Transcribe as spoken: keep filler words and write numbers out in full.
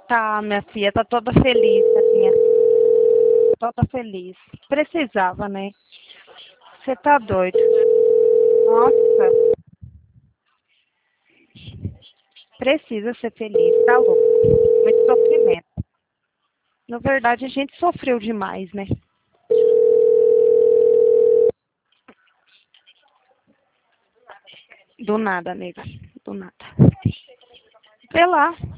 Tá, minha filha, tá toda feliz, tadinha. Toda feliz. Precisava, né? Você tá doido. Nossa, precisa ser feliz, tá louco. Muito sofrimento. Na verdade, a gente sofreu demais, né? Do nada, nega. Do nada. Sei lá.